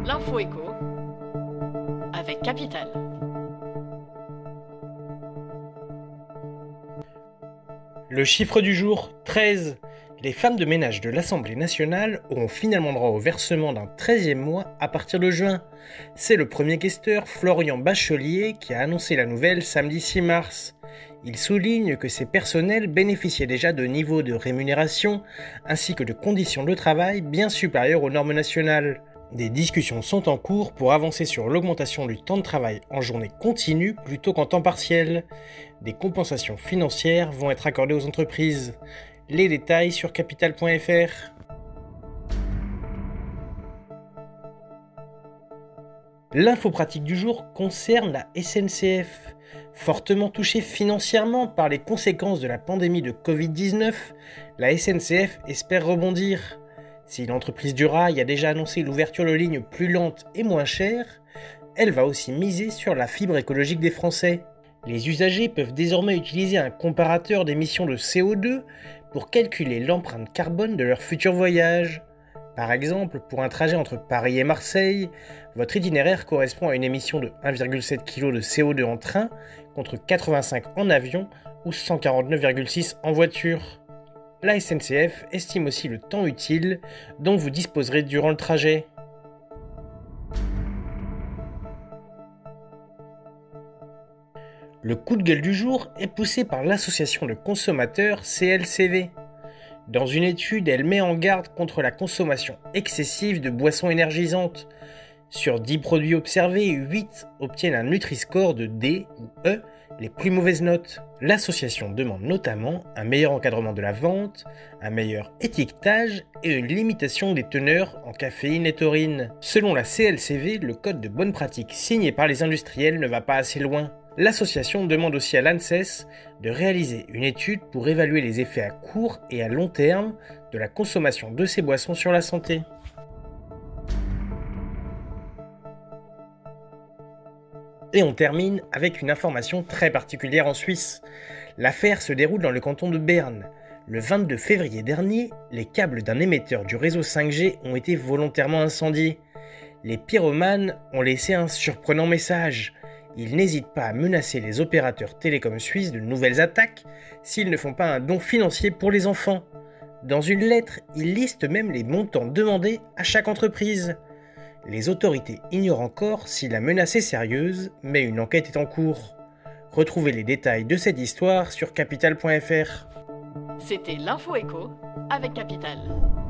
L'info écho avec Capital. Le chiffre du jour, 13. Les femmes de ménage de l'Assemblée nationale auront finalement droit au versement d'un 13e mois à partir de juin. C'est le premier questeur, Florian Bachelier, qui a annoncé la nouvelle samedi 6 mars. Il souligne que ces personnels bénéficiaient déjà de niveaux de rémunération ainsi que de conditions de travail bien supérieures aux normes nationales. Des discussions sont en cours pour avancer sur l'augmentation du temps de travail en journée continue plutôt qu'en temps partiel. Des compensations financières vont être accordées aux entreprises. Les détails sur capital.fr. L'info pratique du jour concerne la SNCF. Fortement touchée financièrement par les conséquences de la pandémie de Covid-19, la SNCF espère rebondir. Si l'entreprise du rail a déjà annoncé l'ouverture de lignes plus lentes et moins chères, elle va aussi miser sur la fibre écologique des Français. Les usagers peuvent désormais utiliser un comparateur d'émissions de CO2 pour calculer l'empreinte carbone de leur futur voyage. Par exemple, pour un trajet entre Paris et Marseille, votre itinéraire correspond à une émission de 1,7 kg de CO2 en train contre 85 en avion ou 149,6 en voiture. La SNCF estime aussi le temps utile dont vous disposerez durant le trajet. Le coup de gueule du jour est poussé par l'association de consommateurs CLCV. Dans une étude, elle met en garde contre la consommation excessive de boissons énergisantes. Sur 10 produits observés, 8 obtiennent un Nutri-Score de D ou E, les plus mauvaises notes. L'association demande notamment un meilleur encadrement de la vente, un meilleur étiquetage et une limitation des teneurs en caféine et taurine. Selon la CLCV, le code de bonne pratique signé par les industriels ne va pas assez loin. L'association demande aussi à l'ANSES de réaliser une étude pour évaluer les effets à court et à long terme de la consommation de ces boissons sur la santé. Et on termine avec une information très particulière en Suisse. L'affaire se déroule dans le canton de Berne. Le 22 février dernier, les câbles d'un émetteur du réseau 5G ont été volontairement incendiés. Les pyromanes ont laissé un surprenant message. Ils n'hésitent pas à menacer les opérateurs télécoms suisses de nouvelles attaques s'ils ne font pas un don financier pour les enfants. Dans une lettre, ils listent même les montants demandés à chaque entreprise. Les autorités ignorent encore si la menace est sérieuse, mais une enquête est en cours. Retrouvez les détails de cette histoire sur capital.fr. C'était l'info écho avec Capital.